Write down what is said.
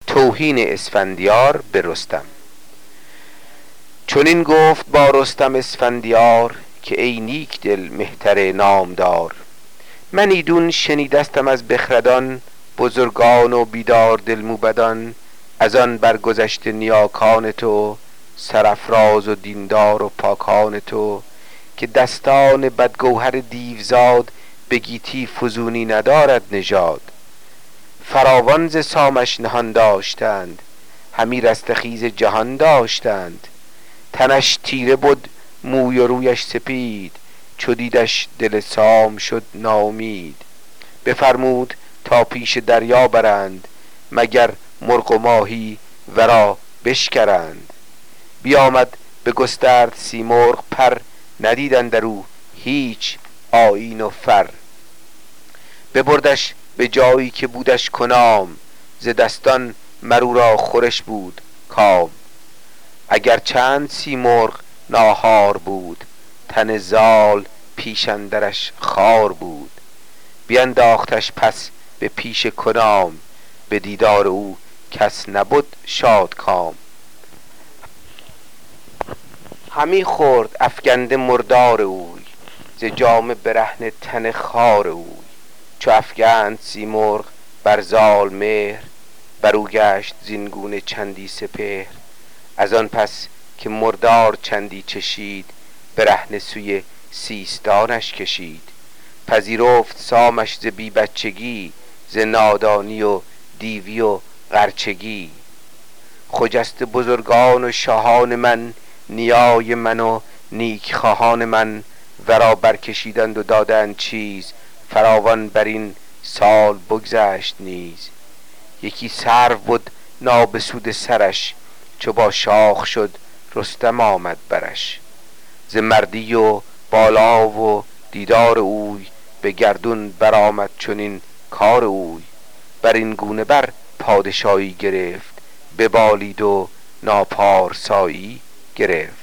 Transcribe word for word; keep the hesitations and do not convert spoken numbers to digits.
توهین اسفندیار به رستم. چون این گفت با رستم اسفندیار که ای نیک دل مهتر نامدار. من ایدون شنیدستم از بخردان بزرگان و بیدار دل موبدان. از آن برگذشت نیاکان تو سرافراز و دیندار و پاکان تو. که دستان بدگوهر دیوزاد به گیتی فزونی ندارد نژاد. فراوان ز سامش نهان داشتند همی رستخیز جهان داشتند. تنش تیره بود موی و رویش سپید چو دیدش دل سام شد ناامید. بفرمود تا پیش دریا برند مگر مرغ و ماهی ورا بشکرند. بیامد بگسترد سیمرغ پر ندید اندرو هیچ آیین و فر. ببردش به جایی که بودش کنام ز دستان مر او را خورش بود کام. اگر چند سیمرغ ناهار بود تن زال پیش اندرش خار بود. بینداختش پس به پیش کنام به دیدار او کس نبد شادکام. همی خورد افگنده مردار اوی ز جامه برهنه تن خار اوی. چو افگند سیمرغ بر زال مهر بر او گشت زین گونه چندی سپهر. از آن پس که مردار چندی چشید برهنه سوی سیستانش کشید. پذیرفت سامش ز بی بچگی ز نادانی و دیوی و غرچگی. خجسته بزرگان و شاهان من نیای من و نیک خواهان من ورا برکشیدند و دادند چیز. فراوان بر این سال بگذشت نیز. یکی سرو بود نابسود سرش چو با شاخ شد رستم آمد برش. ز مردی و بالا و دیدار اوی به گردون برآمد چنین کار اوی. بر این گونه بر پادشاهی گرفت ببالید و ناپارسایی گرفت.